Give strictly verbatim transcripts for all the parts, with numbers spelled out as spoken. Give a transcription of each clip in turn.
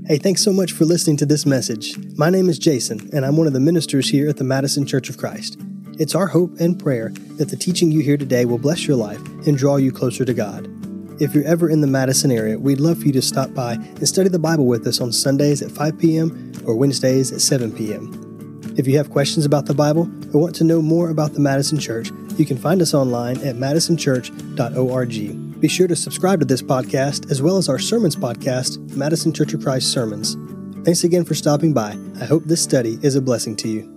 Hey, thanks so much for listening to this message. My name is Jason, and I'm one of the ministers here at the Madison Church of Christ. It's our hope and prayer that the teaching you hear today will bless your life and draw you closer to God. If you're ever in the Madison area, we'd love for you to stop by and study the Bible with us on Sundays at five p.m. or Wednesdays at seven p.m. If you have questions about the Bible or want to know more about the Madison Church, you can find us online at madison church dot org. Be sure to subscribe to this podcast as well as our sermons podcast, Madison Church of Christ Sermons. Thanks again for stopping by. I hope this study is a blessing to you.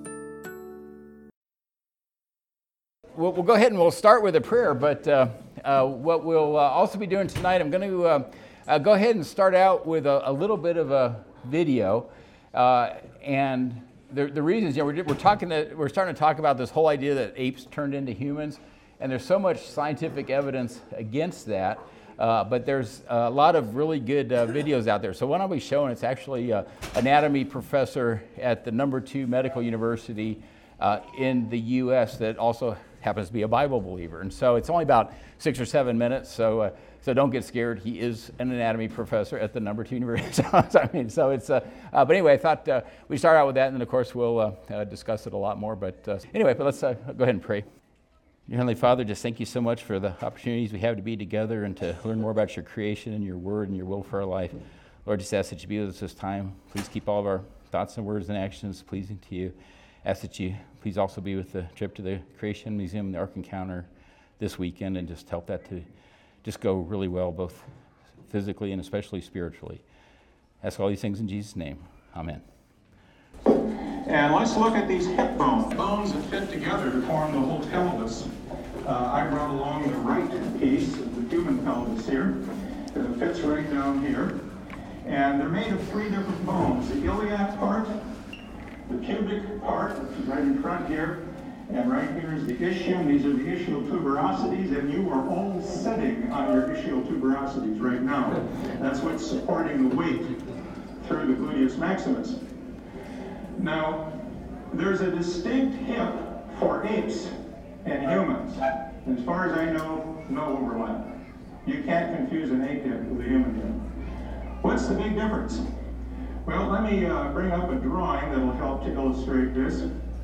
We'll, we'll go ahead and we'll start with a prayer, but uh, uh, what we'll uh, also be doing tonight, I'm going to uh, uh, go ahead and start out with a, a little bit of a video. Uh, and the, the reasons, you know, we're, we're talking, to, we're starting to talk about this whole idea that apes turned into humans. And there's so much scientific evidence against that, uh, but there's a lot of really good uh, videos out there. So one I'll be showing, it's actually an anatomy professor at the number two medical university uh, in the U S that also happens to be a Bible believer. And so it's only about six or seven minutes, so uh, so don't get scared. He is an anatomy professor at the number two university. so, I mean, so it's, uh, uh, but anyway, I thought uh, we'd start out with that, and then of course we'll uh, uh, discuss it a lot more. But uh, anyway, but let's uh, go ahead and pray. Dear Heavenly Father, just thank you so much for the opportunities we have to be together and to learn more about your creation and your word and your will for our life. Lord, just ask that you be with us this time. Please keep all of our thoughts and words and actions pleasing to you. Ask that you please also be with the trip to the Creation Museum and the Ark Encounter this weekend, and just help that to just go really well, both physically and especially spiritually. Ask all these things in Jesus' name. Amen. And let's look at these hip bones, bones that fit together to form the whole pelvis. Uh, I brought along the right piece of the human pelvis here. It fits right down here. And they're made of three different bones. The iliac part, the pubic part, which is right in front here, and right here is the ischium. These are the ischial tuberosities, and you are all sitting on your ischial tuberosities right now. That's what's supporting the weight through the gluteus maximus. Now, there's a distinct hip for apes and humans. As far as I know, no overlap. You can't confuse an ape hip with a human hip. What's the big difference? Well, let me uh, bring up a drawing that'll help to illustrate this.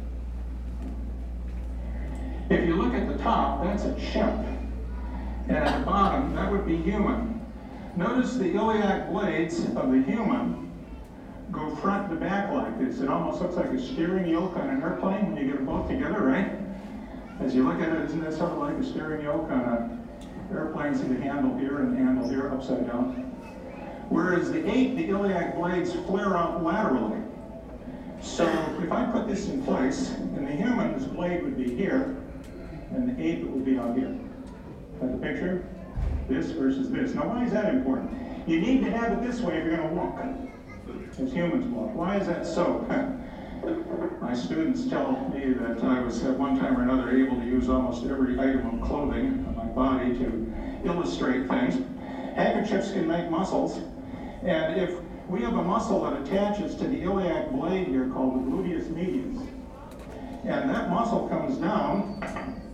If you look at the top, that's a chimp. And at the bottom, that would be human. Notice the iliac blades of the human go front to back like this. It almost looks like a steering yoke on an airplane when you get them both together, right? As you look at it, isn't that sort of like a steering yoke on an airplane? See the handle here and the handle here upside down. Whereas the ape, the iliac blades flare out laterally. So if I put this in place, in the human, this blade would be here, and the ape, it would be out here. Got the picture? This versus this. Now, why is that important? You need to have it this way if you're going to walk. As humans walk. Why is that so? My students tell me that I was at one time or another able to use almost every item of clothing on my body to illustrate things. Handkerchiefs can make muscles, and if we have a muscle that attaches to the iliac blade here called the gluteus medius, and that muscle comes down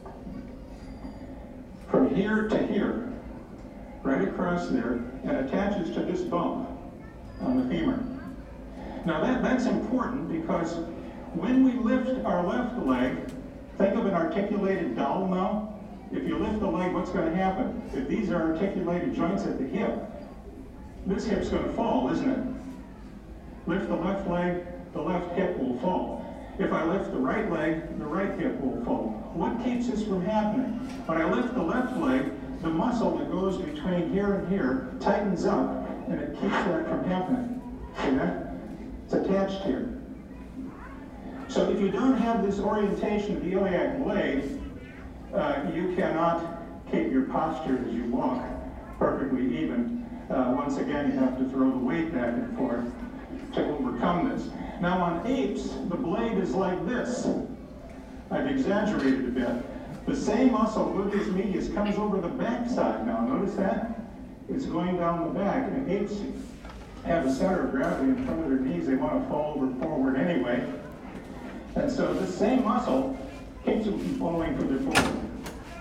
from here to here, right across there, and attaches to this bump on the femur. Now that, that's important because when we lift our left leg, think of an articulated dowel now. If you lift the leg, what's going to happen? If these are articulated joints at the hip, this hip's going to fall, isn't it? Lift the left leg, the left hip will fall. If I lift the right leg, the right hip will fall. What keeps this from happening? When I lift the left leg, the muscle that goes between here and here tightens up, and it keeps that from happening. See that? It's attached here. So if you don't have this orientation of the iliac blade, uh, you cannot keep your posture as you walk perfectly even. Uh, once again, you have to throw the weight back and forth to overcome this. Now on apes, the blade is like this. I've exaggerated a bit. The same muscle, gluteus medius, comes over the back side now. Notice that? It's going down the back. And apes have a center of gravity in front of their knees. They want to fall over forward anyway. And so this same muscle keeps them from falling further forward.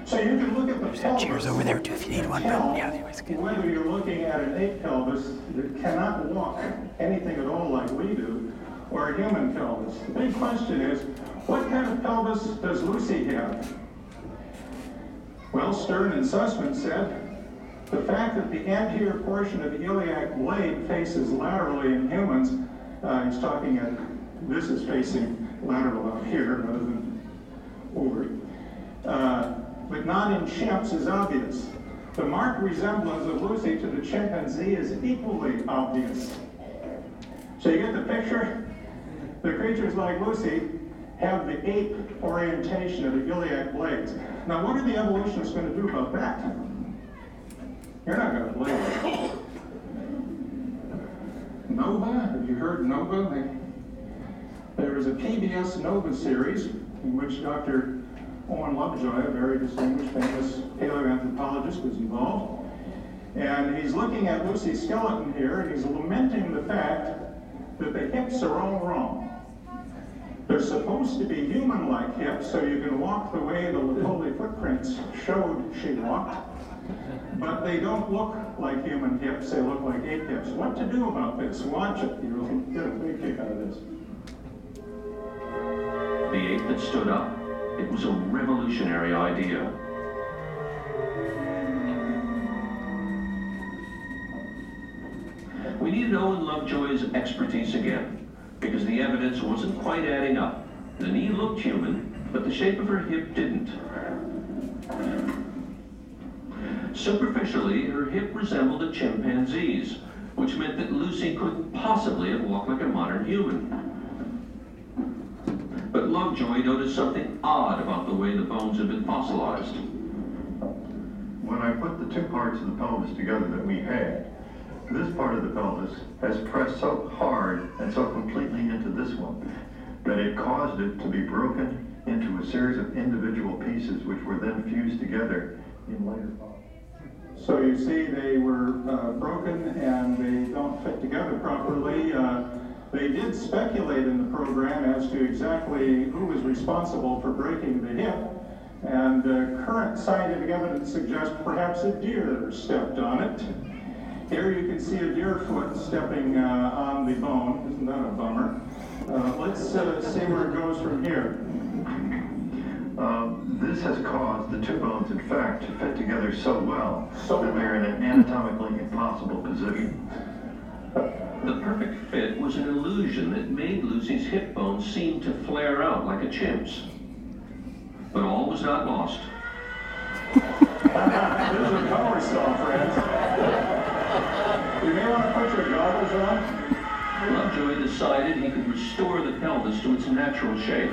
So you can look at the There's pelvis. chairs over there too if you need one. Tell Yeah, anyways, good. whether you're looking at an ape pelvis that cannot walk anything at all like we do, or a human pelvis. The big question is, what kind of pelvis does Lucy have? Well, Stern and Sussman said, the fact that the anterior portion of the iliac blade faces laterally in humans, uh, he's talking at, this is facing lateral out here rather than over, uh, but not in chimps is obvious. The marked resemblance of Lucy to the chimpanzee is equally obvious. So you get the picture? The creatures like Lucy have the ape orientation of the iliac blades. Now, what are the evolutionists going to do about that? You're not going to believe it. Nova, have you heard Nova? They, there is a P B S Nova series in which Doctor Owen Lovejoy, a very distinguished, famous paleoanthropologist, was involved. And he's looking at Lucy's skeleton here, and he's lamenting the fact that the hips are all wrong. They're supposed to be human-like hips, so you can walk the way the Lipoli footprints showed she walked. But they don't look like human hips, they look like ape hips. What to do about this? Watch it, you'll get a big kick out of this. The ape that stood up, it was a revolutionary idea. We needed Owen Lovejoy's expertise again, because the evidence wasn't quite adding up. The knee looked human, but the shape of her hip didn't. Superficially, her hip resembled a chimpanzee's, which meant that Lucy couldn't possibly have walked like a modern human. But Lovejoy noticed something odd about the way the bones had been fossilized. When I put the two parts of the pelvis together that we had, this part of the pelvis has pressed so hard and so completely into this one that it caused it to be broken into a series of individual pieces which were then fused together in later fossils. So you see they were uh, broken and they don't fit together properly. Uh, they did speculate in the program as to exactly who was responsible for breaking the hip. And uh, current scientific evidence suggests perhaps a deer stepped on it. Here you can see a deer foot stepping uh, on the bone. Isn't that a bummer? Uh, let's uh, see where it goes from here. Uh, this has caused the two bones, in fact, to fit together so well So that they're in an anatomically impossible position. The perfect fit was an illusion that made Lucy's hip bones seem to flare out like a chimp's. But all was not lost. There's a power saw, friends. You may want to put your goggles on. Lovejoy decided he could restore the pelvis to its natural shape.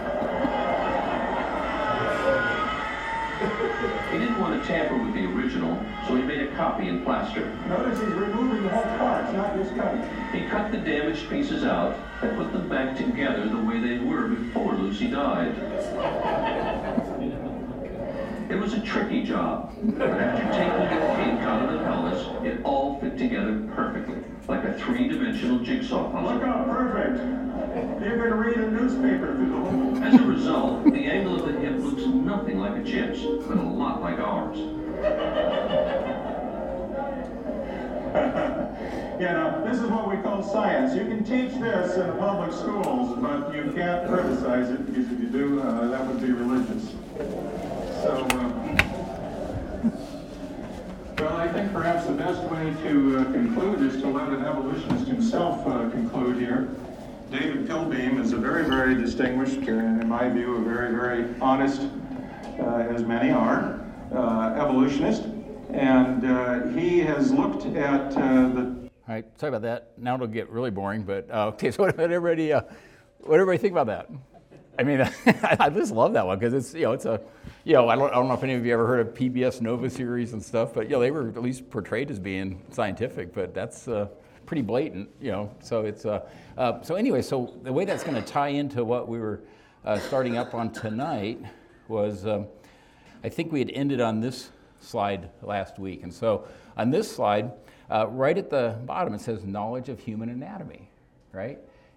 He didn't want to tamper with the original, so he made a copy in plaster. Notice he's removing the whole parts, not just cutting. He cut the damaged pieces out and put them back together the way they were before Lucy died. It was a tricky job, but after taking the cake out of the pelvis, it all fit together perfectly, like a three-dimensional jigsaw puzzle. Look how perfect. You're going to read a newspaper through the hole. As a result, the angle of the hip looks nothing like a chimp's, but a lot like ours. You know, this is what we call science. You can teach this in the public schools, but you can't criticize it, because if you do, uh, that would be religious. So, uh, well, I think perhaps the best way to uh, conclude is to let an evolutionist himself uh, conclude here. David Pilbeam is a very, very distinguished, uh, in my view, a very, very honest, uh, as many are, uh, evolutionist. And uh, he has looked at uh, the... All right, sorry about that. Now it'll get really boring, but uh, okay, so what everybody, uh, what everybody think about that? I mean, I just love that one because it's, you know, it's a, you know, I don't, I don't know if any of you ever heard of P B S Nova series and stuff, but, you know, they were at least portrayed as being scientific, but that's uh, pretty blatant, you know, so it's, uh, uh, so anyway, so the way that's going to tie into what we were uh, starting up on tonight was, um, I think we had ended on this slide last week, and so on this slide, uh, right at the bottom, it says knowledge of human anatomy, right?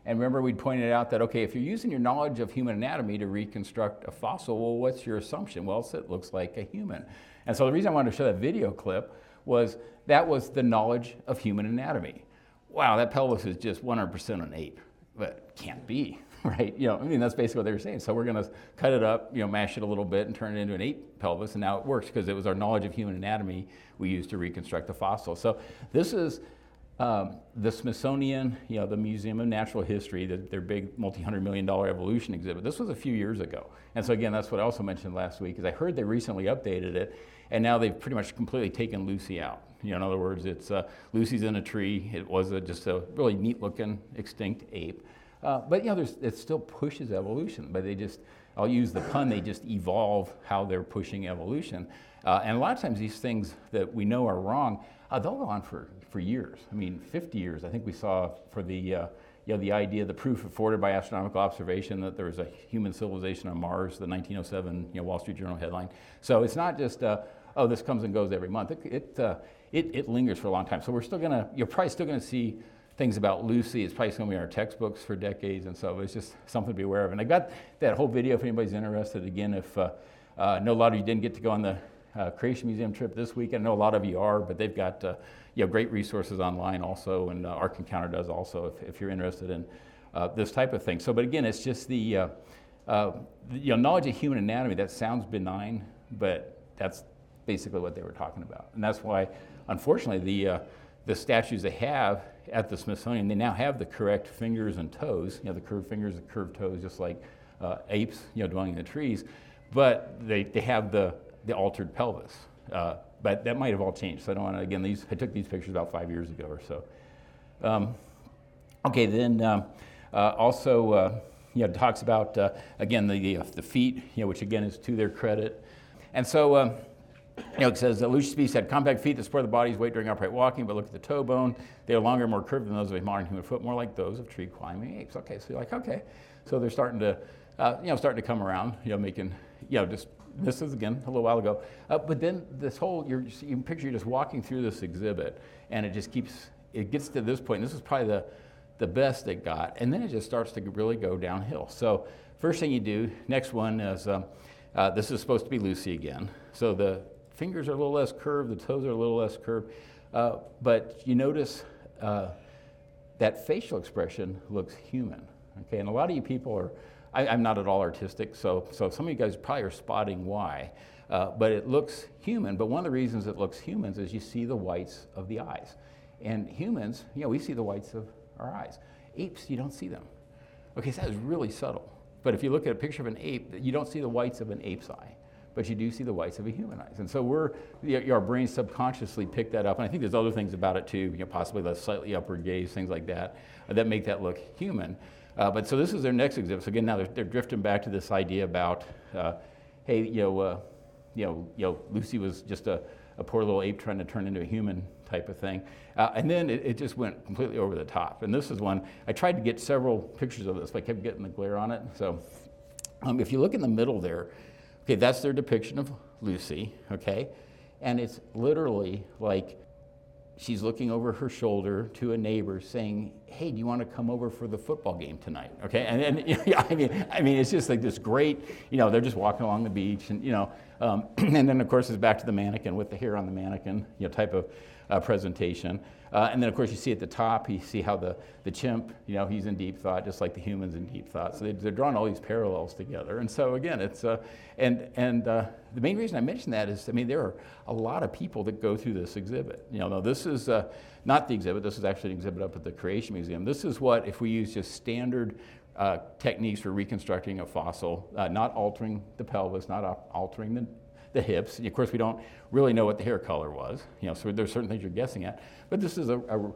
And remember, we pointed out that, okay, if you're using your knowledge of human anatomy to reconstruct a fossil, well, what's your assumption? Well, it looks like a human. And so the reason I wanted to show that video clip was that was the knowledge of human anatomy. Wow, that pelvis is just one hundred percent an ape, but can't be, right? You know, I mean, that's basically what they were saying. So we're going to cut it up, you know, mash it a little bit and turn it into an ape pelvis, and now it works because it was our knowledge of human anatomy we used to reconstruct the fossil. So this is um, the Smithsonian, you know, the Museum of Natural History, the, their big multi-hundred million dollar evolution exhibit. This was a few years ago. And so again, that's what I also mentioned last week, is I heard they recently updated it, and now they've pretty much completely taken Lucy out. You know, in other words, it's uh, Lucy's in a tree. It was a, just a really neat-looking extinct ape. Uh, but, you know, there's, it still pushes evolution. But they just, I'll use the pun, they just evolve how they're pushing evolution. Uh, and a lot of times these things that we know are wrong, uh, they'll go on for, for years. I mean, fifty years. I think we saw for the, uh, you know, the idea, the proof afforded by astronomical observation that there was a human civilization on Mars, the nineteen oh seven, you know, Wall Street Journal headline. So it's not just, uh, oh, this comes and goes every month. It, it, uh, it, it lingers for a long time. So we're still going to, you're probably still going to see things about Lucy. It's probably going to be in our textbooks for decades, and so it's just something to be aware of. And I got that whole video if anybody's interested. Again, if uh, uh, I know a lot of you didn't get to go on the uh, Creation Museum trip this week. I know a lot of you are, but they've got uh, you know, great resources online also, and uh, Ark Encounter does also if, if you're interested in uh, this type of thing. So, but again, it's just the, uh, uh, the you know, knowledge of human anatomy. That sounds benign, but that's basically what they were talking about. And that's why, unfortunately, the uh, the statues they have at the Smithsonian, they now have the correct fingers and toes, you know, the curved fingers, the curved toes, just like uh, apes, you know, dwelling in the trees, but they, they have the, the altered pelvis. Uh, but that might have all changed. So I don't want to, again, these, I took these pictures about five years ago or so. Um, okay, then um, uh, also, uh, you know, talks about, uh, again, the, the, the feet, you know, which again is to their credit. And so, um, You know, it says that Lucy's species had compact feet that support the body's weight during upright walking, but look at the toe bone. They are longer and more curved than those of a modern human foot, more like those of tree-climbing apes. Okay, so you're like, okay. So they're starting to, uh, you know, starting to come around, you know, making, you know, just, this is, again, a little while ago. Uh, but then this whole, you're, you can picture you're just walking through this exhibit, and it just keeps, it gets to this point. This is probably the, the best it got, and then it just starts to really go downhill. So first thing you do, next one is, um, uh, this is supposed to be Lucy again. So the fingers are a little less curved, the toes are a little less curved, uh, but you notice uh, that facial expression looks human, okay? And a lot of you people are, I, I'm not at all artistic, so, so some of you guys probably are spotting why, uh, but it looks human. But one of the reasons it looks human is you see the whites of the eyes. And humans, you know, we see the whites of our eyes. Apes, you don't see them. Okay, so that is really subtle. But if you look at a picture of an ape, you don't see the whites of an ape's eye, but you do see the whites of a human eyes. And so we're, you know, our brains subconsciously pick that up. And I think there's other things about it too, you know, possibly the slightly upward gaze, things like that, uh, that make that look human. Uh, but so this is their next exhibit. So again, now they're, they're drifting back to this idea about, uh, hey, you know, uh, you know, you know, Lucy was just a, a poor little ape trying to turn into a human type of thing. Uh, and then it, it just went completely over the top. And this is one, I tried to get several pictures of this, but I kept getting the glare on it. So um, if you look in the middle there, okay, that's their depiction of Lucy, okay? And it's literally like she's looking over her shoulder to a neighbor saying, hey, do you want to come over for the football game tonight, okay? And then, yeah, I mean, I mean, it's just like this great, you know, they're just walking along the beach and, you know, um, and then of course it's back to the mannequin with the hair on the mannequin, you know, type of uh, presentation. Uh, and then of course you see at the top, you see how the, the chimp, you know, he's in deep thought, just like the humans in deep thought. So they, they're drawing all these parallels together. And so again, it's, uh, and, and uh, the main reason I mention that is, I mean, there are a lot of people that go through this exhibit. You know, this is uh, not the exhibit, this is actually an exhibit up at the Creation Museum. This is what, if we use just standard uh, techniques for reconstructing a fossil, uh, not altering the pelvis, not altering the the hips. And of course, we don't really know what the hair color was, you know, so there's certain things you're guessing at. But this is a, a,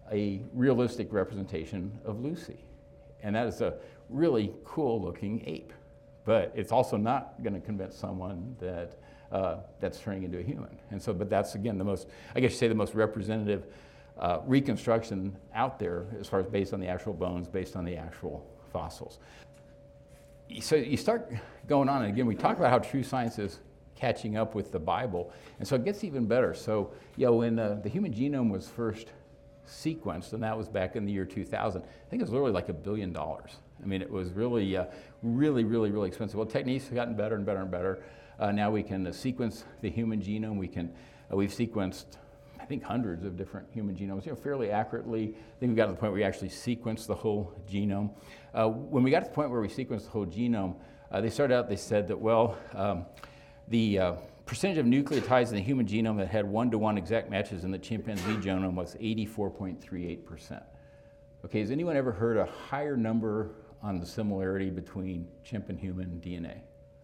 a realistic representation of Lucy. And that is a really cool looking ape. But it's also not going to convince someone that uh, that's turning into a human. And so, but that's, again, the most, I guess you say the most representative uh, reconstruction out there as far as based on the actual bones, based on the actual fossils. So you start going on, and again, we talk about how true science is catching up with the Bible. And so it gets even better. So, you know, when uh, the human genome was first sequenced, and that was back in the year two thousand. I think it was literally like a billion dollars. I mean, it was really, uh, really, really, really expensive. Well, techniques have gotten better and better and better. Uh, now we can uh, sequence the human genome. We can, uh, we've sequenced, I think, hundreds of different human genomes, you know, fairly accurately. I think we got to the point where we actually sequenced the whole genome. Uh, when we got to the point where we sequenced the whole genome, uh, they started out, they said that, well, um, the uh, percentage of nucleotides in the human genome that had one-to-one exact matches in the chimpanzee genome was eighty-four point three eight percent. Okay, has anyone ever heard a higher number on the similarity between chimp and human D N A?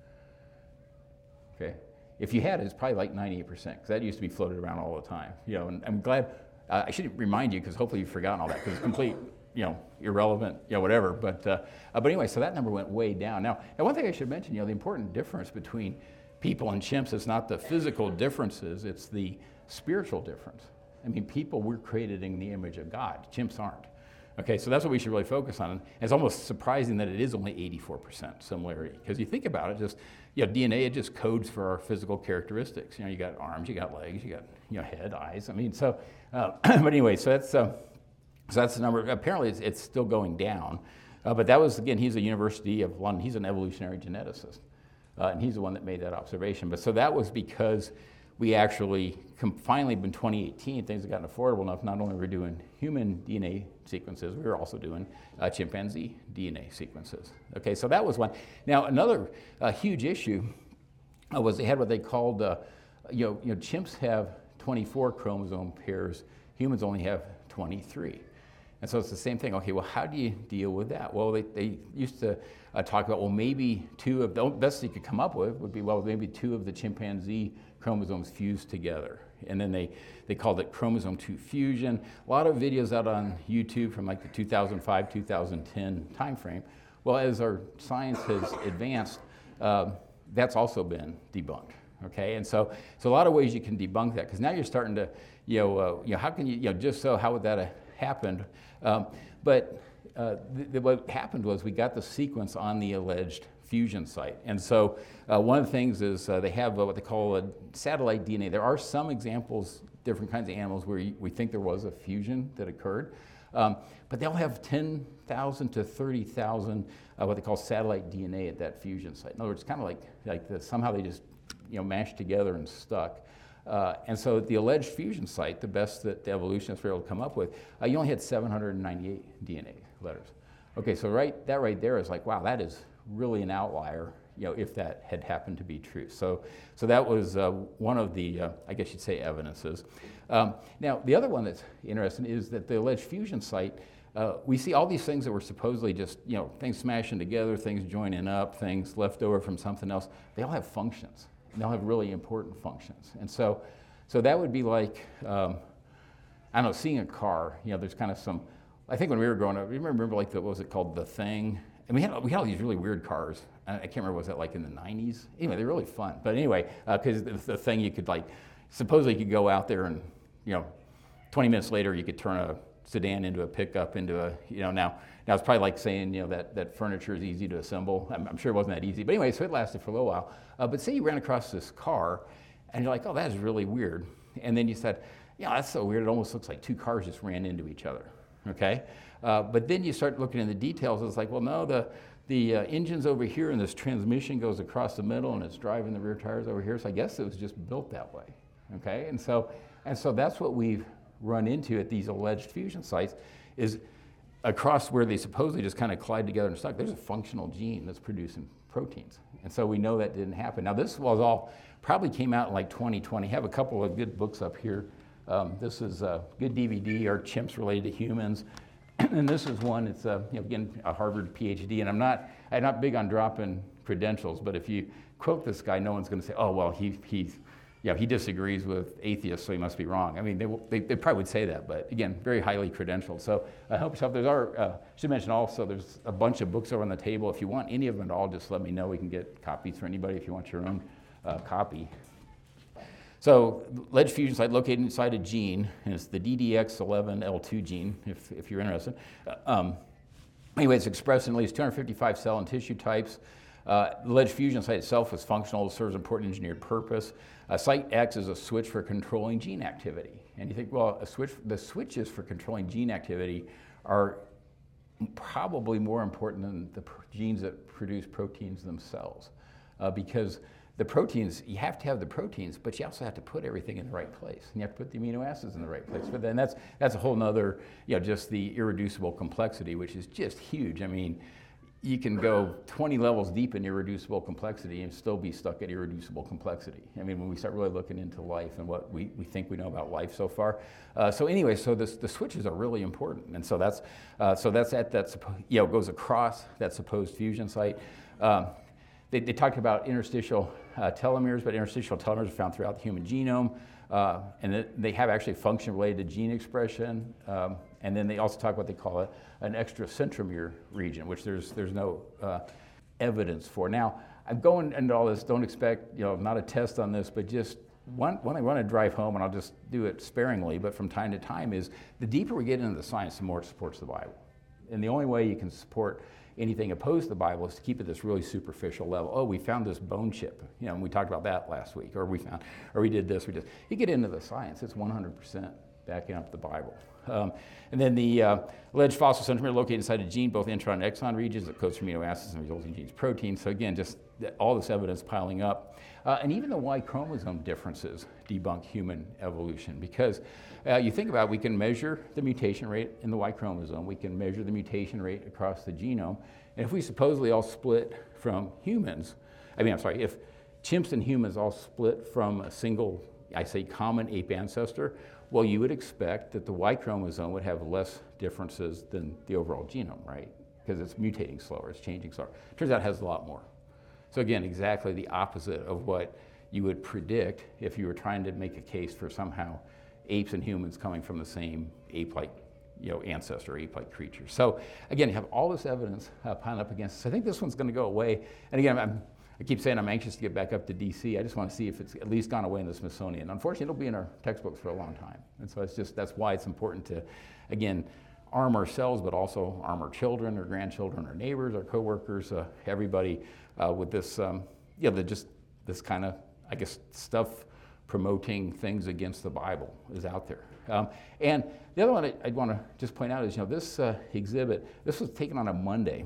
Okay, if you had it, it's probably like ninety-eight percent, because that used to be floated around all the time. You know, and I'm glad, uh, I should remind you, because hopefully you've forgotten all that, because it's complete, you know, irrelevant, you know, whatever. But, uh, uh, but anyway, so that number went way down. Now, now, one thing I should mention, you know, the important difference between people and chimps is not the physical differences, it's the spiritual difference. I mean, people were created in the image of God, chimps aren't. Okay, so that's what we should really focus on. And it's almost surprising that it is only eighty-four percent similarity, because you think about it, just, you know, D N A, it just codes for our physical characteristics. You know, you got arms, you got legs, you got, you know, head, eyes. I mean, so, uh, but anyway, so that's, uh, so that's the number. Apparently it's, it's still going down. Uh, but that was, again, he's a University of London, he's an evolutionary geneticist. Uh, and he's the one that made that observation. But so that was because we actually, com- finally in twenty eighteen, things have gotten affordable enough. Not only were we doing human D N A sequences, we were also doing uh, chimpanzee D N A sequences. Okay, so that was one. Now, another uh, huge issue uh, was they had what they called, uh, you know, you know, chimps have twenty-four chromosome pairs, humans only have twenty-three. And so it's the same thing. Okay, well, how do you deal with that? Well, they, they used to uh, talk about, well, maybe two of the best they could come up with would be, well, maybe two of the chimpanzee chromosomes fused together. And then they, they called it chromosome two fusion. A lot of videos out on YouTube from like the two thousand five, two thousand ten timeframe. Well, as our science has advanced, uh, that's also been debunked. Okay, and so, so a lot of ways you can debunk that, because now you're starting to, you know, uh, you know, how can you, you know, just so how would that have happened? Um, but uh, th- th- what happened was we got the sequence on the alleged fusion site. And so uh, one of the things is uh, they have uh, what they call a satellite D N A. There are some examples, different kinds of animals where you, we think there was a fusion that occurred. Um, but they'll have ten thousand to thirty thousand uh, what they call satellite D N A at that fusion site. In other words, it's kind of like, like the, somehow they just, you know, mashed together and stuck. Uh, and so the alleged fusion site, the best that the evolutionists were able to come up with, uh, you only had seven hundred ninety-eight D N A letters. Okay, so right, that right there is like, wow, that is really an outlier, you know, if that had happened to be true. So, so that was uh, one of the, uh, I guess you'd say, evidences. Um, now, the other one that's interesting is that the alleged fusion site, uh, we see all these things that were supposedly just, you know, things smashing together, things joining up, things left over from something else. They all have functions. And they'll have really important functions. And so so that would be like, um, I don't know, seeing a car, you know, there's kind of some, I think when we were growing up, you remember like the, what was it called, The Thing? And we had, we had all these really weird cars. I can't remember, was that like in the nineties? Anyway, they're really fun. But anyway, because uh, the, the thing you could like, supposedly you could go out there and, you know, twenty minutes later you could turn a sedan into a pickup, into a, you know, now, now it's probably like saying, you know, that, that furniture is easy to assemble. I'm, I'm sure it wasn't that easy. But anyway, so it lasted for a little while. Uh, but say you ran across this car, and you're like, oh, that is really weird. And then you said, yeah, that's so weird. It almost looks like two cars just ran into each other, okay? Uh, but then you start looking in the details. It's like, well, no, the, the uh, engine's over here, and this transmission goes across the middle, and it's driving the rear tires over here. So I guess it was just built that way, okay? And so, and so that's what we've run into at these alleged fusion sites, is across where they supposedly just kind of collide together and stuck, there's a functional gene that's producing proteins. And so we know that didn't happen. Now this was all, probably came out in like twenty twenty. I have a couple of good books up here. Um, this is a good D V D, Are Chimps Related to Humans? And this is one, it's a, you know, again, a Harvard PhD, and I'm not, I'm not big on dropping credentials, but if you quote this guy, no one's gonna say, oh, well, he, he's, yeah, he disagrees with atheists, so he must be wrong. I mean, they, they, they probably would say that, but again, very highly credentialed. So uh, help yourself. There's our, uh, I should mention also, there's a bunch of books over on the table. If you want any of them at all, just let me know. We can get copies for anybody if you want your own uh, copy. So alleged fusion site located inside a gene, and it's the D D X eleven L two gene, if, if you're interested. Uh, um, anyway, it's expressed in at least two hundred fifty-five cell and tissue types. Uh, the alleged fusion site itself is functional, serves an important engineered purpose. Uh, site X is a switch for controlling gene activity. And you think, well, a switch, the switches for controlling gene activity are probably more important than the pr- genes that produce proteins themselves. Uh, because the proteins, you have to have the proteins, but you also have to put everything in the right place. And you have to put the amino acids in the right place. But then that's that's a whole nother, you know, just the irreducible complexity, which is just huge. I mean, you can go twenty levels deep in irreducible complexity and still be stuck at irreducible complexity. I mean, when we start really looking into life and what we, we think we know about life so far. Uh, so anyway, so this, the switches are really important. And so that's, uh, so that's at that, you know, goes across that supposed fusion site. Um, They, they talked about interstitial uh, telomeres, but interstitial telomeres are found throughout the human genome, uh, and it, they have actually function related to gene expression. Um, and then they also talk what they call a, an extracentromere region, which there's there's no uh, evidence for. Now, I'm going into all this. Don't expect, you know, not a test on this, but just one one I want to drive home, and I'll just do it sparingly. But from time to time, is the deeper we get into the science, the more it supports the Bible, and the only way you can support anything opposed to the Bible is to keep it this really superficial level. Oh, we found this bone chip, you know, and we talked about that last week, or we found, or we did this, we did. You get into the science, it's one hundred percent backing up the Bible. Um, and then the uh, alleged fossil centromere located inside a gene, both intron and exon regions, that codes for amino acids and resulting genes proteins. So again, just all this evidence piling up. Uh, and even the Y chromosome differences debunk human evolution, because uh, you think about it, we can measure the mutation rate in the Y chromosome, we can measure the mutation rate across the genome, and if we supposedly all split from humans, I mean, I'm sorry, if chimps and humans all split from a single, I say common ape ancestor, well, you would expect that the Y chromosome would have less differences than the overall genome, right? Because it's mutating slower, it's changing slower. Turns out it has a lot more. So again, exactly the opposite of what you would predict if you were trying to make a case for somehow apes and humans coming from the same ape-like, you know, ancestor, ape-like creature. So again, you have all this evidence uh, piling up against us. I think this one's going to go away. And again, I'm, I keep saying I'm anxious to get back up to D C. I just want to see if it's at least gone away in the Smithsonian. Unfortunately, it'll be in our textbooks for a long time. And so it's just, that's why it's important to, again, arm ourselves, but also arm our children, our grandchildren, our neighbors, our coworkers, uh, everybody uh, with this, um, yeah, the, just this kind of, I guess, stuff promoting things against the Bible is out there. Um, and the other one I, I'd want to just point out is, you know, this uh, exhibit, this was taken on a Monday,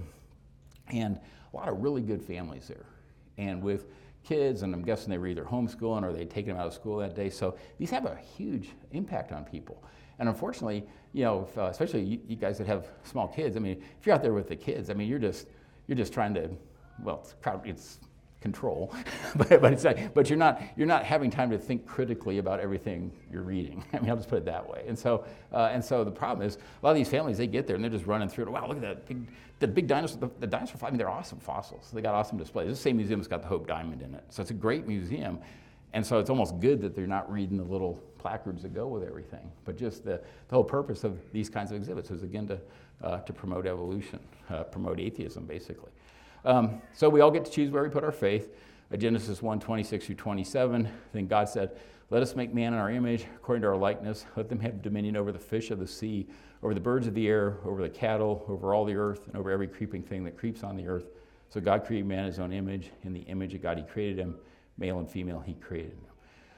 and a lot of really good families there, and with kids, and I'm guessing they were either homeschooling or they'd taken them out of school that day. So these have a huge impact on people. And unfortunately, you know, if, uh, especially you, you guys that have small kids, I mean, if you're out there with the kids, I mean, you're just you're just trying to, well, it's probably, it's control, but but it's like, but you're not you're not having time to think critically about everything you're reading. I mean, I'll just put it that way. And so uh, and so the problem is a lot of these families, they get there and they're just running through it. Wow, look at that big the big dinosaur, the, the dinosaur. I mean, they're awesome fossils. They got awesome displays. This same museum's got the Hope Diamond in it, so it's a great museum. And so it's almost good that they're not reading the little placards that go with everything. But just the, the whole purpose of these kinds of exhibits is, again, to, uh, to promote evolution, uh, promote atheism, basically. Um, so we all get to choose where we put our faith. Uh, Genesis one, twenty-six through twenty-seven, then God said, let us make man in our image, according to our likeness. Let them have dominion over the fish of the sea, over the birds of the air, over the cattle, over all the earth, and over every creeping thing that creeps on the earth. So God created man in his own image. In the image of God he created him. Male and female, he created them.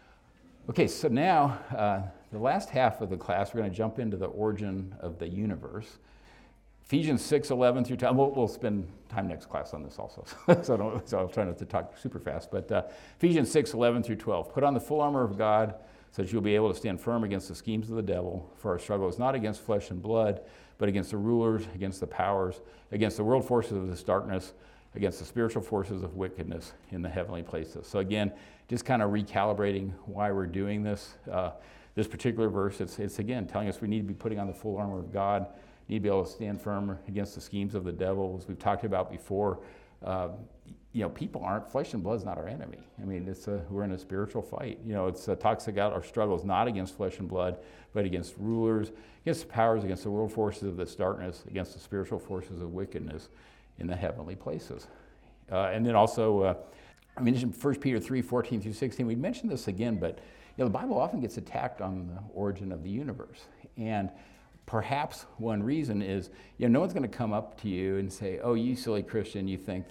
Okay, so now, uh, the last half of the class, we're going to jump into the origin of the universe. Ephesians six, eleven through ten. We'll, we'll spend time next class on this also, so, I don't, so I'll try not to talk super fast. But uh, Ephesians six, eleven through twelve. Put on the full armor of God so that you'll be able to stand firm against the schemes of the devil. For our struggle is not against flesh and blood, but against the rulers, against the powers, against the world forces of this darkness, against the spiritual forces of wickedness in the heavenly places. So again, just kind of recalibrating why we're doing this. Uh, this particular verse, it's, it's again telling us we need to be putting on the full armor of God, need to be able to stand firm against the schemes of the devil. As we've talked about before, uh, you know, people aren't, flesh and blood is not our enemy. I mean, it's a, we're in a spiritual fight. You know, it's uh, talks about our struggle is not against flesh and blood, but against rulers, against the powers, against the world forces of this darkness, against the spiritual forces of wickedness in the heavenly places. Uh, and then also, uh, I mentioned First Peter three, fourteen through sixteen. We mentioned this again, but you know, the Bible often gets attacked on the origin of the universe. And perhaps one reason is, you know, no one's going to come up to you and say, oh, you silly Christian, you think that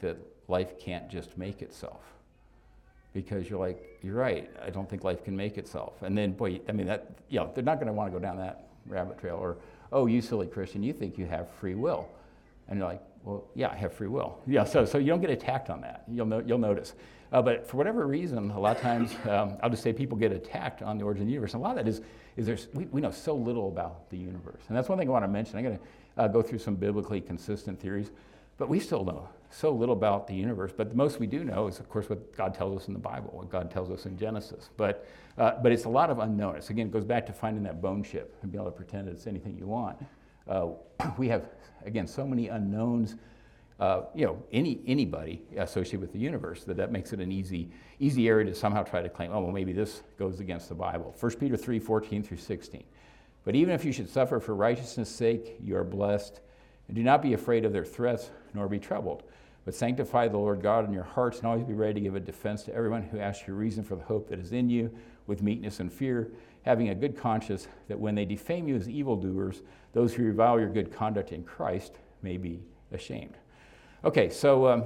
life can't just make itself. Because you're like, you're right, I don't think life can make itself. And then, boy, I mean, that, you know, they're not going to want to go down that rabbit trail. Or, oh, you silly Christian, you think you have free will. And you're like, well, yeah, I have free will. Yeah, so so you don't get attacked on that. You'll no, you'll notice. Uh, but for whatever reason, a lot of times, um, I'll just say people get attacked on the origin of the universe. And a lot of that is, is there's, we, we know so little about the universe. And that's one thing I want to mention. I'm going to uh, go through some biblically consistent theories. But we still know so little about the universe. But the most we do know is, of course, what God tells us in the Bible, what God tells us in Genesis. But uh, but it's a lot of unknown. It's, again, it goes back to finding that bone chip and being able to pretend it's anything you want. Uh, we have, again, so many unknowns. Uh, you know, any anybody associated with the universe, that that makes it an easy easy area to somehow try to claim, oh, well, maybe this goes against the Bible. First Peter three, fourteen through sixteen. But even if you should suffer for righteousness' sake, you are blessed. And do not be afraid of their threats, nor be troubled. But sanctify the Lord God in your hearts, and always be ready to give a defense to everyone who asks your reason for the hope that is in you, with meekness and fear, having a good conscience, that when they defame you as evildoers, those who revile your good conduct in Christ may be ashamed. Okay, so um,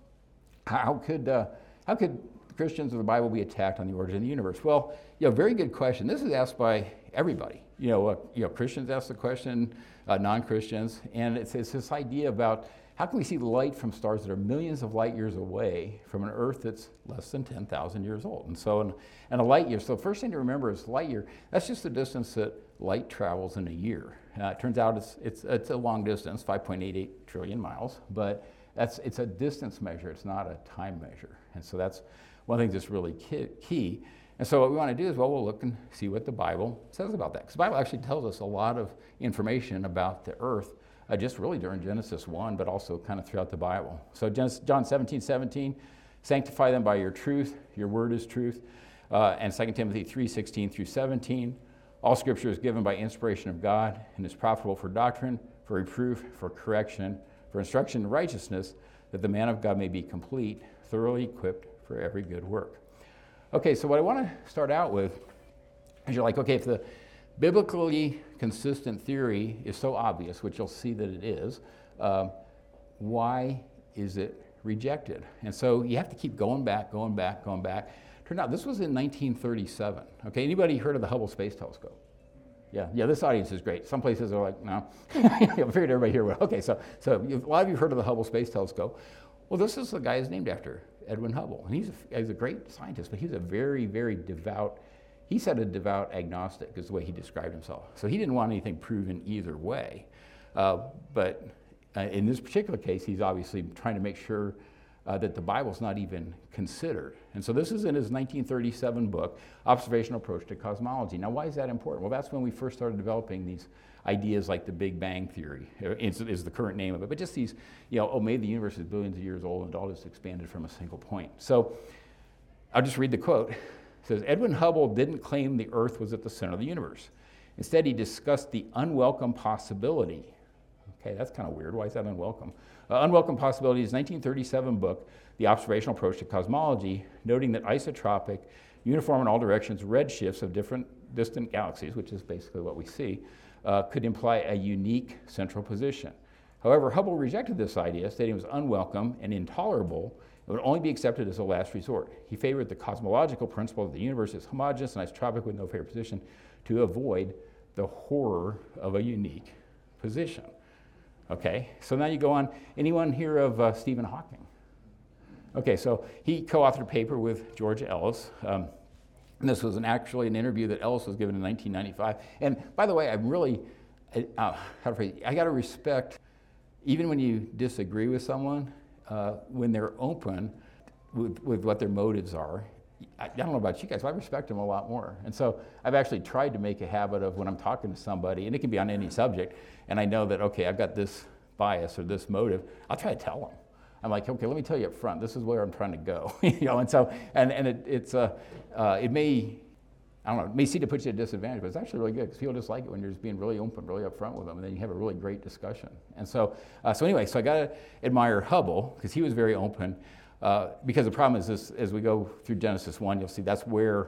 how could uh, how could Christians of the Bible be attacked on the origin of the universe? Well, you know, very good question. This is asked by everybody. You know, uh, you know, Christians ask the question, uh, non-Christians, and it's, it's this idea about how can we see light from stars that are millions of light years away from an Earth that's less than ten thousand years old? And so, and, and a light year. So, the first thing to remember is light year. That's just the distance that light travels in a year. Uh, it turns out it's it's it's a long distance, five point eight eight trillion miles, but that's it's a distance measure. It's not a time measure. And so that's one thing that's really key. And so what we want to do is, well, we'll look and see what the Bible says about that. Because the Bible actually tells us a lot of information about the earth, uh, just really during Genesis one, but also kind of throughout the Bible. So John seventeen, seventeen, sanctify them by your truth. Your word is truth. Uh, and Second Timothy three, sixteen through seventeen, all scripture is given by inspiration of God and is profitable for doctrine, for reproof, for correction, for instruction in righteousness, that the man of God may be complete, thoroughly equipped for every good work. Okay, so what I want to start out with is you're like, okay, if the biblically consistent theory is so obvious, which you'll see that it is, um, why is it rejected? And so you have to keep going back, going back, going back. Turned out this was in nineteen thirty-seven. Okay, anybody heard of the Hubble Space Telescope? Yeah, yeah, this audience is great. Some places are like, no. I figured everybody here would. Okay, so, so a lot of you have heard of the Hubble Space Telescope. Well, this is the guy who's named after, Edwin Hubble. And he's a, he's a great scientist, but he's a very, very devout, he said a devout agnostic is the way he described himself. So he didn't want anything proven either way. Uh, but uh, in this particular case, he's obviously trying to make sure uh, that the Bible's not even considered. And so this is in his nineteen thirty-seven book, Observational Approach to Cosmology. Now, why is that important? Well, that's when we first started developing these ideas like the Big Bang Theory, is, is the current name of it, but just these, you know, oh, maybe the universe is billions of years old and it all just expanded from a single point. So I'll just read the quote. It says, Edwin Hubble didn't claim the Earth was at the center of the universe. Instead, he discussed the unwelcome possibility. Okay, that's kind of weird. Why is that unwelcome? Uh, unwelcome possibility is nineteen thirty-seven book, The Observational Approach to Cosmology, noting that isotropic, uniform in all directions, redshifts of different distant galaxies, which is basically what we see, uh, could imply a unique central position. However, Hubble rejected this idea, stating it was unwelcome and intolerable. It would only be accepted as a last resort. He favored the cosmological principle that the universe is homogeneous and isotropic with no favorite position to avoid the horror of a unique position. Okay, so now you go on. Anyone hear of uh, Stephen Hawking? Okay, so he co-authored a paper with George Ellis. Um, and this was an, actually an interview that Ellis was given in nineteen ninety-five. And by the way, I'm really, uh, how to phrase it, I got to respect, even when you disagree with someone, uh, when they're open with, with what their motives are. I, I don't know about you guys, but I respect them a lot more. And so I've actually tried to make a habit of when I'm talking to somebody, and it can be on any subject, and I know that, okay, I've got this bias or this motive, I'll try to tell them. I'm like, okay, let me tell you up front, this is where I'm trying to go. you know, and so, and, and it, it's, uh, uh, it may, I don't know, it may seem to put you at a disadvantage, but it's actually really good because people just like it when you're just being really open, really upfront with them, and then you have a really great discussion. And so, uh, so anyway, so I got to admire Hubble because he was very open. Uh, because the problem is this, as we go through Genesis one, you'll see that's where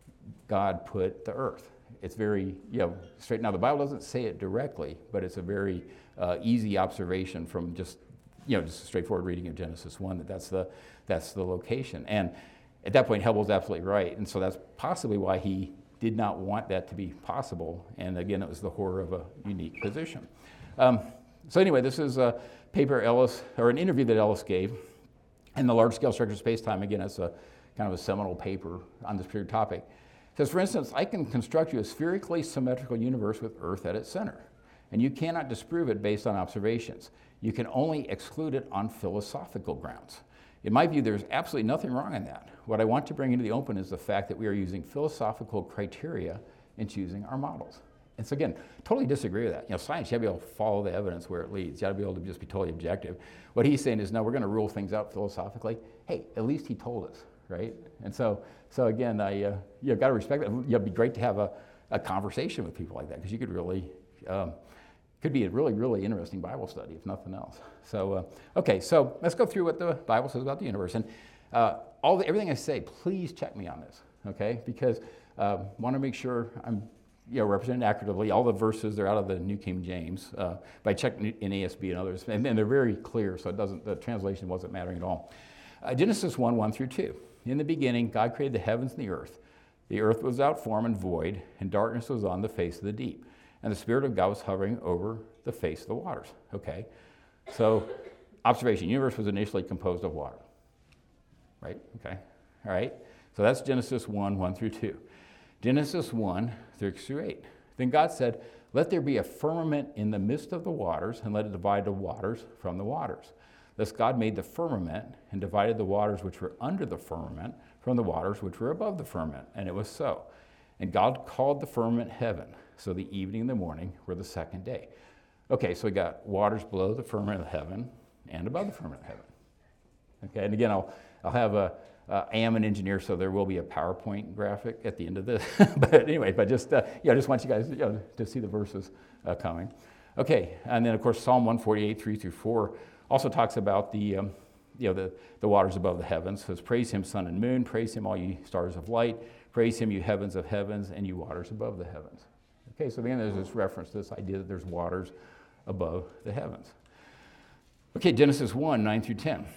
God put the earth. It's very, you know, straight. Now the Bible doesn't say it directly, but it's a very uh, easy observation from just you know, just a straightforward reading of Genesis one, that that's the, that's the location. And at that point, Hubble's absolutely right. And so that's possibly why he did not want that to be possible. And again, it was the horror of a unique position. Um, so anyway, this is a paper Ellis, or an interview that Ellis gave. And the large-scale structure of space-time, again, it's a kind of a seminal paper on this particular topic. It says, for instance, I can construct you a spherically symmetrical universe with Earth at its center. And you cannot disprove it based on observations. You can only exclude it on philosophical grounds. In my view, there's absolutely nothing wrong in that. What I want to bring into the open is the fact that we are using philosophical criteria in choosing our models. And so again, totally disagree with that. You know, science, you have to be able to follow the evidence where it leads. You got to be able to just be totally objective. What he's saying is, no, we're going to rule things out philosophically. Hey, at least he told us, right? And so, so again, I, uh, you've got to respect that. It'd be great to have a, a conversation with people like that, because you could really, um, could be a really, really interesting Bible study, if nothing else. So, uh, okay, so let's go through what the Bible says about the universe. And uh, all the, everything I say, please check me on this, okay? Because I uh, want to make sure I'm you know, represented accurately. All the verses, they're out of the New King James, uh, but I checked in A S B and others, and, and they're very clear, so it doesn't, the translation wasn't mattering at all. Uh, Genesis one, one through two. In the beginning, God created the heavens and the earth. The earth was without form and void, and darkness was on the face of the deep. And the Spirit of God was hovering over the face of the waters. Okay, so observation, universe was initially composed of water. Right, okay, all right. So that's Genesis one, one through two. Genesis one, six through eight. Then God said, let there be a firmament in the midst of the waters, and let it divide the waters from the waters. Thus God made the firmament, and divided the waters which were under the firmament from the waters which were above the firmament. And it was so. And God called the firmament heaven. So the evening and the morning were the second day. Okay, so we got waters below the firmament of heaven and above the firmament of heaven. Okay, and again, I'll, I'll have a, uh, I am an engineer, so there will be a PowerPoint graphic at the end of this. But anyway, but just, uh, yeah, I just want you guys you know, to see the verses uh, coming. Okay, and then of course, Psalm one forty-eight, three through four also talks about the, um, you know, the, the waters above the heavens. It says, praise him, sun and moon, praise him, all you stars of light, praise him, you heavens of heavens, and you waters above the heavens. Okay, so again, there's this reference to this idea that there's waters above the heavens. Okay, Genesis one, nine through ten.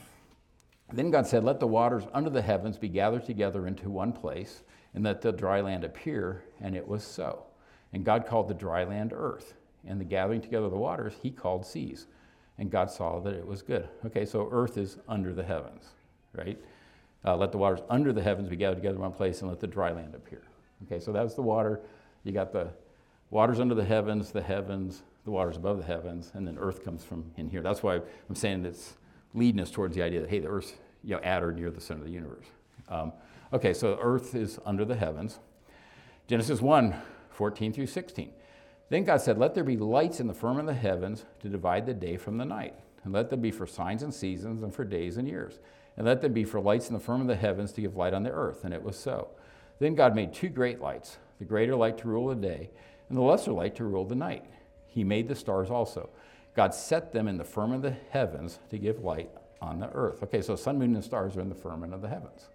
Then God said, let the waters under the heavens be gathered together into one place, and let the dry land appear, and it was so. And God called the dry land earth, and the gathering together of the waters he called seas. And God saw that it was good. Okay, so earth is under the heavens, right? Uh, let the waters under the heavens be gathered together in one place, and let the dry land appear. Okay, so that's the water. You got the waters under the heavens, the heavens, the waters above the heavens, and then earth comes from in here. That's why I'm saying it's leading us towards the idea that, hey, the earth's you know, at or near the center of the universe. Um, okay, so earth is under the heavens. Genesis one, fourteen through sixteen. Then God said, let there be lights in the firmament of the heavens to divide the day from the night. And let them be for signs and seasons and for days and years. And let them be for lights in the firmament of the heavens to give light on the earth. And it was so. Then God made two great lights, the greater light to rule the day, and the lesser light to rule the night. He made the stars also. God set them in the firmament of the heavens to give light on the earth. Okay, so sun, moon, and stars are in the firmament of the heavens.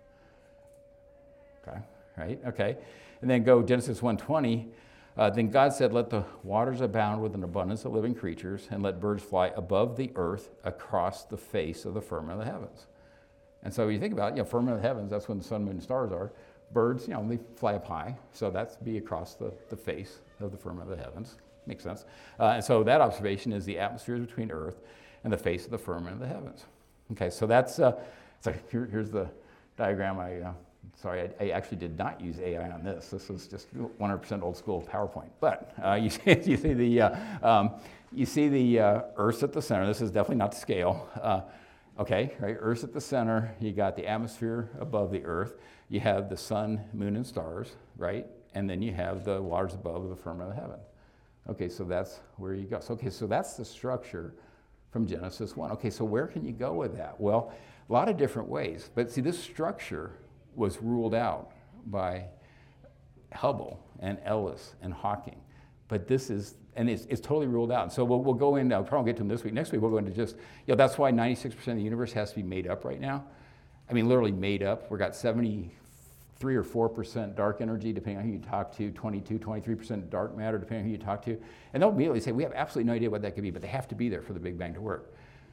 Okay, right, okay. And then go Genesis one twenty. Uh, then God said, let the waters abound with an abundance of living creatures, and let birds fly above the earth across the face of the firmament of the heavens. And so when you think about it, you know, firmament of the heavens, that's when the sun, moon, and stars are. Birds, you know, they fly up high, so that's be across the, the face of the firmament of the heavens. Makes sense. Uh, and so that observation is the atmospheres between earth and the face of the firmament of the heavens. Okay, so that's, uh, so here, here's the diagram. I, uh, sorry, I, I actually did not use A I on this. This was just one hundred percent old school PowerPoint. But uh, you, see, you see the, uh, um, you see the uh, Earth's at the center. This is definitely not to scale. Uh, okay, right, Earth's at the center. You got the atmosphere above the Earth. You have the sun, moon, and stars, right? And then you have the waters above the firmament of heaven. Okay, so that's where you go. So, okay, so that's the structure from Genesis one. Okay, so where can you go with that? Well, a lot of different ways. But see, this structure was ruled out by Hubble and Ellis and Hawking. But this is, and it's, it's totally ruled out. So we'll, we'll go into, I'll probably get to them this week. Next week we'll go into just, you know, that's why ninety-six percent of the universe has to be made up right now. I mean, literally made up. We've got seventy-three or four percent dark energy, depending on who you talk to, twenty-two, twenty-three percent dark matter, depending on who you talk to. And they'll immediately say, we have absolutely no idea what that could be, but they have to be there for the Big Bang to work.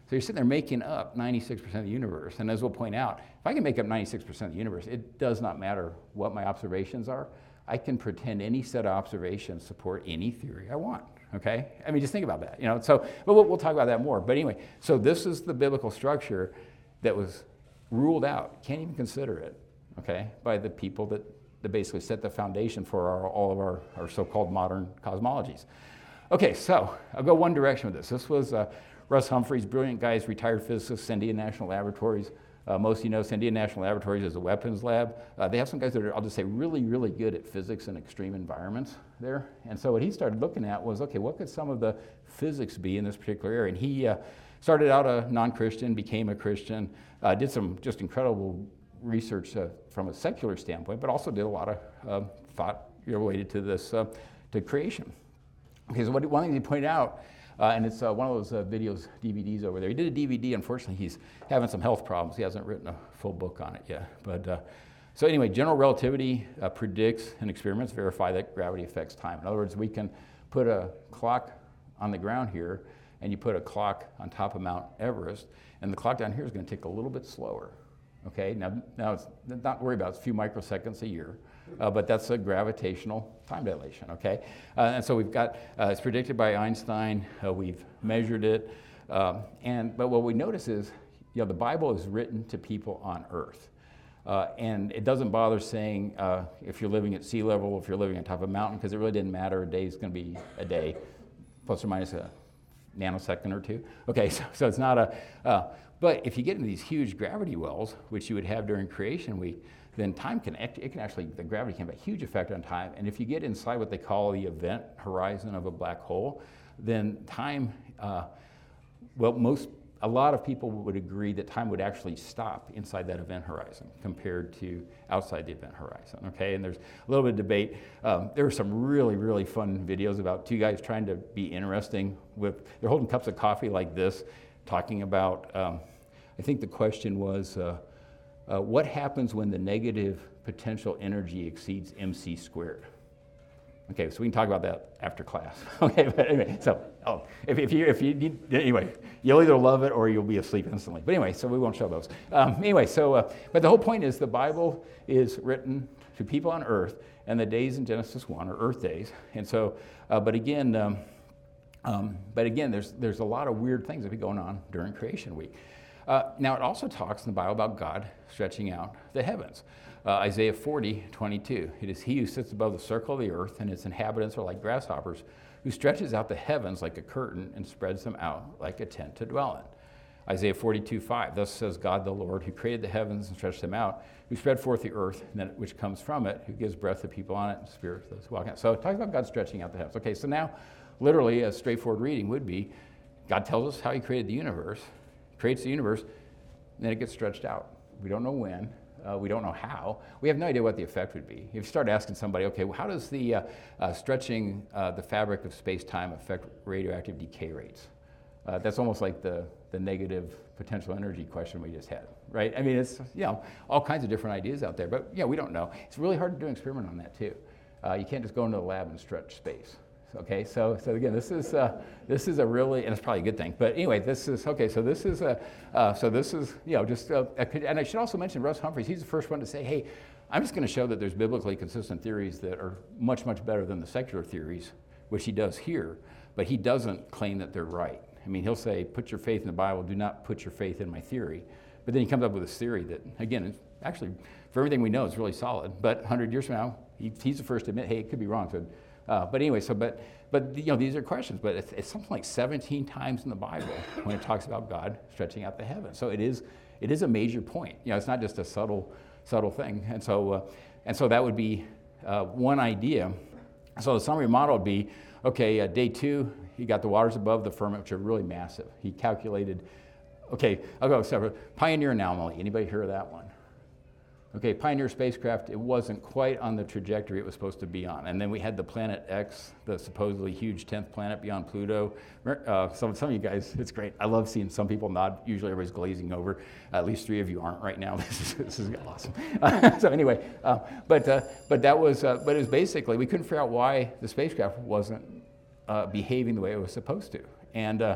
So you're sitting there making up ninety-six percent of the universe. And as we'll point out, if I can make up ninety-six percent of the universe, it does not matter what my observations are. I can pretend any set of observations support any theory I want, okay? I mean, just think about that, you know? So, but we'll, we'll talk about that more. But anyway, so this is the biblical structure that was ruled out. Can't even consider it, okay, by the people that, that basically set the foundation for our, all of our, our so-called modern cosmologies. Okay, so I'll go one direction with this. This was uh, Russ Humphreys, brilliant guy, retired physicist, Sandia National Laboratories. Uh, most of you know Sandia National Laboratories is a weapons lab. Uh, they have some guys that are, I'll just say, really, really good at physics in extreme environments there. And so what he started looking at was, okay, what could some of the physics be in this particular area? And he uh, started out a non-Christian, became a Christian, uh, did some just incredible research uh, from a secular standpoint, but also did a lot of uh, thought related to this, uh, to creation. Okay, so what, one thing he pointed out, Uh, and it's uh, one of those uh, videos, D V Ds over there. He did a D V D. Unfortunately, he's having some health problems. He hasn't written a full book on it yet. But uh, so anyway, general relativity uh, predicts and experiments verify that gravity affects time. In other words, we can put a clock on the ground here, and you put a clock on top of Mount Everest, and the clock down here is going to tick a little bit slower. Okay, now, now it's not worry about it. It's a few microseconds a year, uh, but that's a gravitational time dilation, okay? Uh, and so we've got, uh, it's predicted by Einstein, uh, we've measured it, um, and, but what we notice is, you know, the Bible is written to people on Earth. Uh, and it doesn't bother saying uh, if you're living at sea level, if you're living on top of a mountain, because it really didn't matter. A day is going to be a day, plus or minus a nanosecond or two. Okay, so, so it's not a, uh, but if you get into these huge gravity wells, which you would have during creation week, then time can, it can actually, the gravity can have a huge effect on time. And if you get inside what they call the event horizon of a black hole, then time, uh, well, most, a lot of people would agree that time would actually stop inside that event horizon compared to outside the event horizon, okay? And there's a little bit of debate. Um, there were some really, really fun videos about two guys trying to be interesting with, they're holding cups of coffee like this, talking about, um, I think the question was, uh, uh, what happens when the negative potential energy exceeds mc squared? Okay, so we can talk about that after class. Okay, but anyway, so oh, if, if you if you need anyway, you'll either love it or you'll be asleep instantly. But anyway, so we won't show those. Um, anyway, so uh, but the whole point is the Bible is written to people on Earth, and the days in Genesis one are Earth days. And so, uh, but again, um, um, but again, there's there's a lot of weird things that be going on during Creation Week. Uh, now, it also talks in the Bible about God stretching out the heavens. Uh, Isaiah forty, twenty-two. It is he who sits above the circle of the earth, and its inhabitants are like grasshoppers, who stretches out the heavens like a curtain and spreads them out like a tent to dwell in. Isaiah forty-two, five. Thus says God the Lord, who created the heavens and stretched them out, who spread forth the earth, and that which comes from it, who gives breath to people on it, and spirit to those who walk in it. So it talks about God stretching out the heavens. Okay, so now, literally, a straightforward reading would be, God tells us how he created the universe, creates the universe, and then it gets stretched out. We don't know when. Uh, we don't know how. We have no idea what the effect would be. If you start asking somebody, okay, well, how does the uh, uh, stretching uh, the fabric of space-time affect radioactive decay rates? Uh, that's almost like the, the negative potential energy question we just had, right? I mean, it's, you know, all kinds of different ideas out there, but yeah, we don't know. It's really hard to do an experiment on that too. Uh, you can't just go into the lab and stretch space. Okay, so so again, this is uh, this is a really, and it's probably a good thing. But anyway, this is okay. So this is a uh, so this is you know just a, a, and I should also mention Russ Humphreys. He's the first one to say, hey, I'm just going to show that there's biblically consistent theories that are much much better than the secular theories, which he does here. But he doesn't claim that they're right. I mean, he'll say, put your faith in the Bible. Do not put your faith in my theory. But then he comes up with this theory that, again, is actually for everything we know, is really solid. But one hundred years from now, he, he's the first to admit, hey, it could be wrong. So. Uh, but anyway, so but but you know these are questions. But it's, it's something like seventeen times in the Bible when it talks about God stretching out the heavens. So it is it is a major point. You know, it's not just a subtle subtle thing. And so uh, and so that would be uh, one idea. So the summary model would be, okay, uh, day two, you got the waters above the firmament, which are really massive. He calculated. Okay, I'll go separate. Pioneer anomaly. Anybody hear of that one? Okay, Pioneer spacecraft, it wasn't quite on the trajectory it was supposed to be on. And then we had the Planet X, the supposedly huge tenth planet beyond Pluto. Uh, some, some of you guys, it's great. I love seeing some people nod. Usually everybody's glazing over. At least three of you aren't right now. This is, this is awesome. Uh, so anyway, uh, but uh, but that was, uh, but it was basically, we couldn't figure out why the spacecraft wasn't uh, behaving the way it was supposed to. And uh,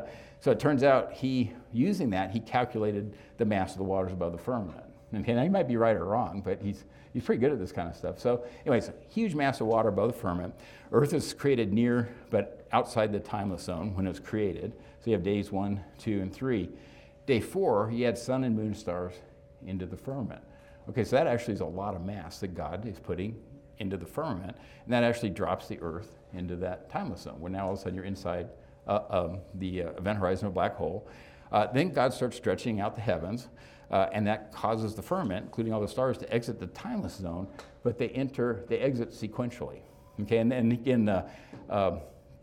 So it turns out he, using that, he calculated the mass of the waters above the firmament. And he might be right or wrong, but he's he's pretty good at this kind of stuff. So anyways, huge mass of water above the firmament. Earth is created near, but outside the timeless zone when it was created. So you have days one, two, and three. Day four, you add sun and moon stars into the firmament. Okay, so that actually is a lot of mass that God is putting into the firmament, and that actually drops the Earth into that timeless zone, where now all of a sudden you're inside uh, um, the uh, event horizon of a black hole. Uh, then God starts stretching out the heavens, uh, and that causes the firmament, including all the stars, to exit the timeless zone, but they enter, they exit sequentially. Okay, and then again, uh, uh,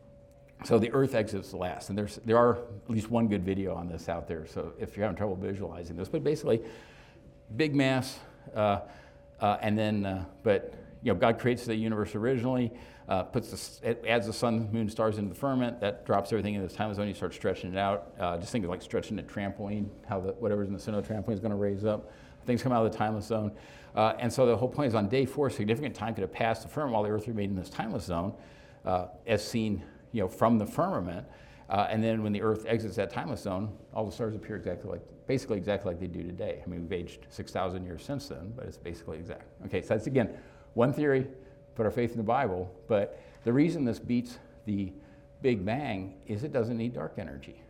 so the Earth exits last, and there's there are at least one good video on this out there. So if you're having trouble visualizing this, but basically, big mass, uh, uh, and then uh, but you know God creates the universe originally, uh, puts the, it adds the sun, moon, stars into the firmament. That drops everything into the time zone. You start stretching it out. Uh, just think of like stretching a trampoline. How the whatever's in the center of the trampoline is going to raise up. Things come out of the timeless zone, uh, and so the whole point is on day four, significant time could have passed the firmament while the Earth remained in this timeless zone, uh, as seen. You know, from the firmament, uh, and then when the Earth exits that timeless zone, all the stars appear exactly like, basically exactly like they do today. I mean, we've aged six thousand years since then, but it's basically exact. Okay, so that's again one theory, put our faith in the Bible, but the reason this beats the Big Bang is it doesn't need dark energy.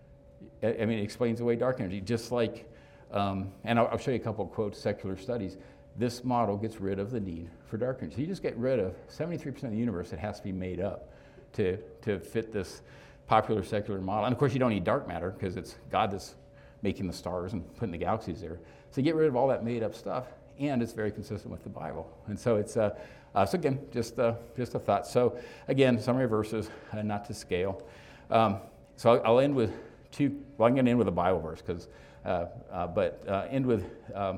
I, I mean, it explains away dark energy, just like, um, and I'll, I'll show you a couple of quotes, secular studies. This model gets rid of the need for dark energy. So you just get rid of seventy-three percent of the universe that has to be made up to, to fit this popular secular model. And of course you don't need dark matter because it's God that's making the stars and putting the galaxies there. So you get rid of all that made up stuff, and it's very consistent with the Bible. And so it's, uh, uh, so again, just, uh, just a thought. So again, summary verses, uh, not to scale. Um, so I'll, I'll end with two, well I'm gonna end with a Bible verse, because, uh, uh, but uh, end with um,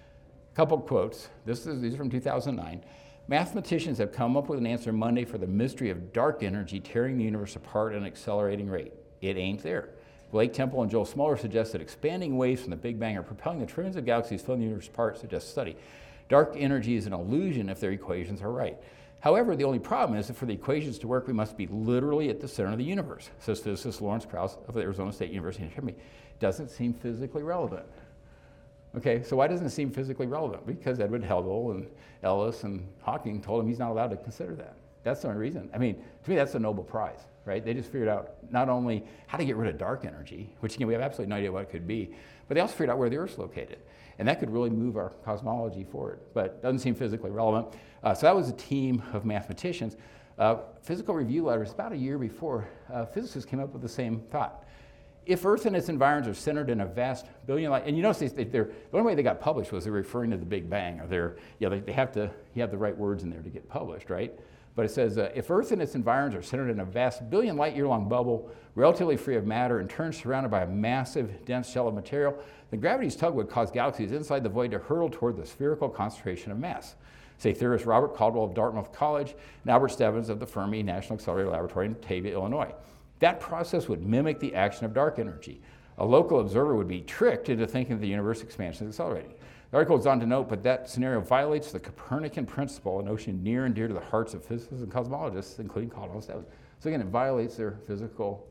a couple quotes. This is, these are from two thousand nine. Mathematicians have come up with an answer Monday for the mystery of dark energy tearing the universe apart at an accelerating rate. It ain't there. Blake Temple and Joel Smoller suggest that expanding waves from the Big Bang are propelling the trillions of galaxies filling the universe apart, suggest study. Dark energy is an illusion if their equations are right. However, the only problem is that for the equations to work, we must be literally at the center of the universe, says physicist Lawrence Krauss of the Arizona State University in Chamonix. Doesn't seem physically relevant. Okay, so why doesn't it seem physically relevant? Because Edward Hubble and Ellis and Hawking told him he's not allowed to consider that. That's the only reason. I mean, to me, that's a Nobel Prize, right? They just figured out not only how to get rid of dark energy, which again, we have absolutely no idea what it could be, but they also figured out where the Earth's located. And that could really move our cosmology forward, but doesn't seem physically relevant. Uh, so that was a team of mathematicians. Uh, Physical Review letters, about a year before, uh, physicists came up with the same thought. If Earth and its environs are centered in a vast billion light, and you notice they, they're, the only way they got published was they're referring to the Big Bang, or they're, you know, they, they have to, you have the right words in there to get published, right? But it says, uh, if Earth and its environs are centered in a vast billion light year long bubble, relatively free of matter and turns surrounded by a massive dense shell of material, then gravity's tug would cause galaxies inside the void to hurtle toward the spherical concentration of mass. Say theorist Robert Caldwell of Dartmouth College and Albert Stebbins of the Fermi National Accelerator Laboratory in Batavia, Illinois. That process would mimic the action of dark energy. A local observer would be tricked into thinking the universe expansion is accelerating. The article goes on to note, but that scenario violates the Copernican principle, a notion near and dear to the hearts of physicists and cosmologists, including Caldwell and Stebbins. So again, it violates their physical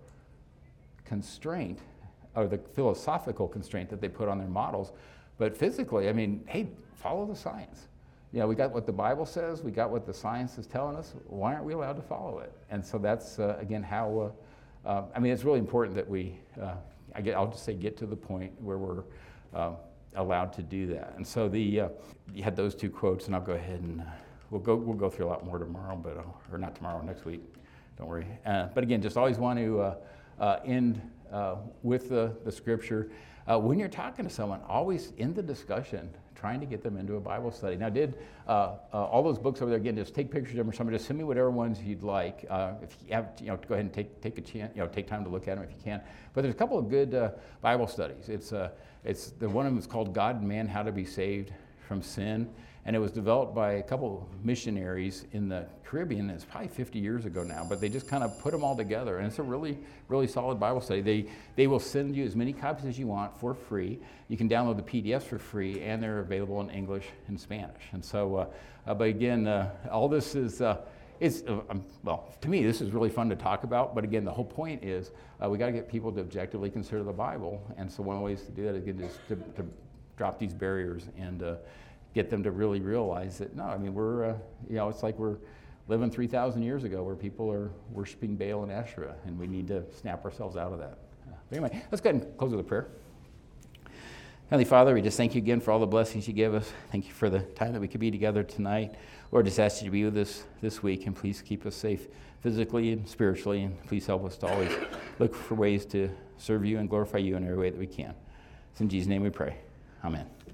constraint, or the philosophical constraint that they put on their models. But physically, I mean, hey, follow the science. You know, we got what the Bible says, we got what the science is telling us, why aren't we allowed to follow it? And so that's, uh, again, how, uh, Uh, I mean, it's really important that we, uh, I get, I'll just say, get to the point where we're uh, allowed to do that. And so the, uh, you had those two quotes, and I'll go ahead and uh, we'll go we'll go through a lot more tomorrow, but I'll, or not tomorrow, next week. Don't worry. Uh, but again, just always want to uh, uh, end uh, with the, the scripture. Uh, when you're talking to someone, always end the discussion trying to get them into a Bible study. Now, did uh, uh, all those books over there, again, just take pictures of them, or somebody just send me whatever ones you'd like. Uh, if you have, you know, go ahead and take take a chance, you know, take time to look at them if you can. But there's a couple of good uh, Bible studies. It's uh, it's the one of them is called God and Man: How to Be Saved from Sin, and it was developed by a couple missionaries in the Caribbean. It's probably fifty years ago now, but they just kind of put them all together, and it's a really, really solid Bible study. They they will send you as many copies as you want for free. You can download the P D Fs for free, and they're available in English and Spanish. And so, uh, uh, but again, uh, all this is uh, it's, uh, um, well, to me, this is really fun to talk about, but again, the whole point is uh, we got to get people to objectively consider the Bible, and so one of the ways to do that is again, just to, to drop these barriers and uh, get them to really realize that, no, I mean, we're, uh, you know, it's like we're living three thousand years ago where people are worshiping Baal and Asherah, and we need to snap ourselves out of that. Uh, but anyway, let's go ahead and close with a prayer. Heavenly Father, we just thank you again for all the blessings you give us. Thank you for the time that we could be together tonight. Lord, just ask you to be with us this week, and please keep us safe physically and spiritually, and please help us to always look for ways to serve you and glorify you in every way that we can. It's in Jesus' name we pray. Amen.